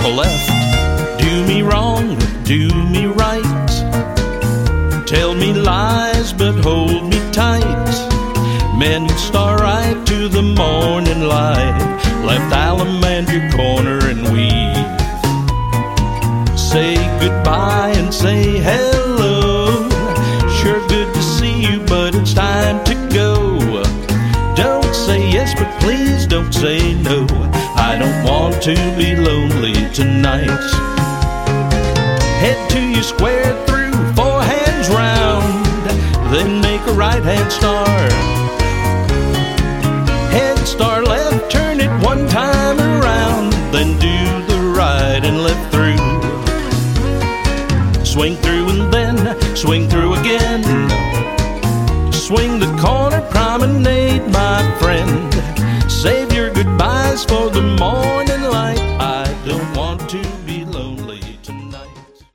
the left. Do me wrong, do me right. Tell me lies, but hold me tight. Men star right to the morning light. Left Allemandria corner and weave. Say goodbye and say hello. Sure good to see you, but it's time to go. Don't say yes, but please don't say no. I don't want to be lonely tonight. Head to your square through, 4 hands round. Then make a right-hand star. Head star left, turn it 1 time around. Then do the right and left through. Swing through and then swing through again. Swing the corner promenade, my friend. Save your goodbyes for the morning